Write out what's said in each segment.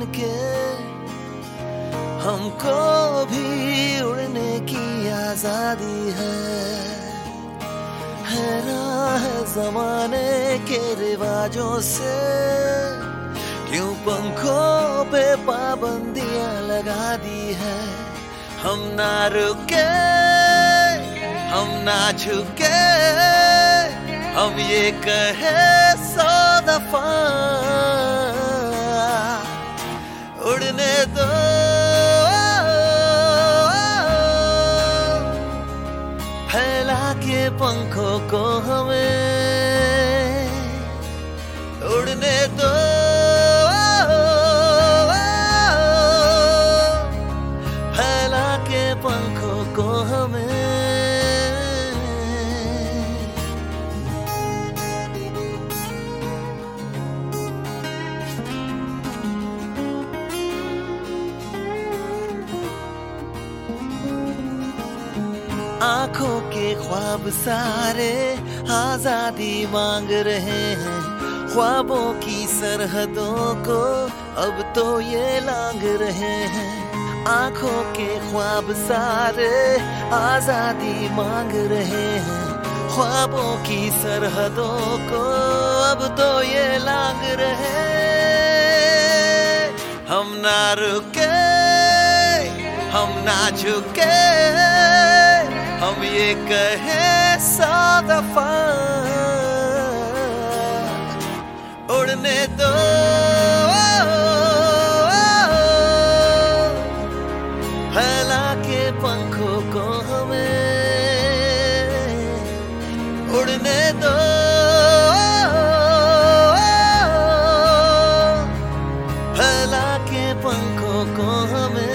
के हमको भी उड़ने की आजादी है हैरान है जमाने के रिवाजों से क्यों पंखों पे पाबंदियां लगा दी है हम ना रुके हम ना झुके हम ये कहे 100 दफा उड़ने दो फैला के पंखों को हमें उड़ने दो फैला के पंखों को हमें आंखों के ख्वाब सारे आजादी मांग रहे हैं ख्वाबों की सरहदों को अब तो ये लांग रहे हैं आंखों के ख्वाब सारे आजादी मांग रहे हैं ख्वाबों की सरहदों को अब तो ये लांग रहे हम ना रुके हम ना झुके हम ये कहे 100 दफा उड़ने दो फैला के पंखों को हमें उड़ने दो फैला के पंखों को हमें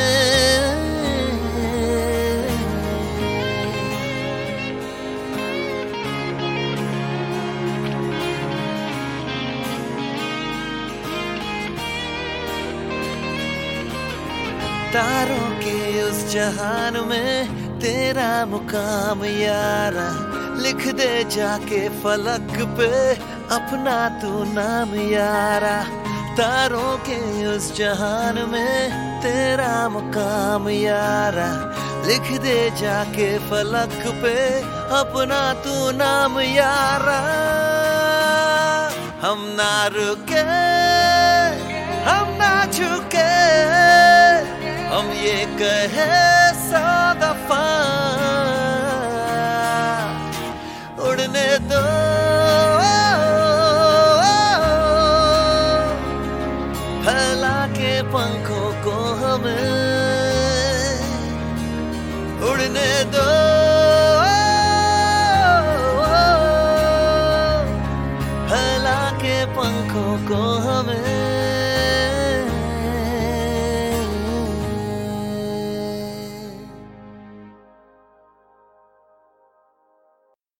तारों के उस जहान में तेरा मुकाम यारा लिख दे जाके फलक पे अपना तू नाम यारा तारों के उस जहान में तेरा मुकाम यारा लिख दे जाके फलक पे अपना तू नाम यारा हम ना रुके हम ना झुके हम ये कहे 100 दफा उड़ने दो फैला के पंखों को हमें उड़ने दो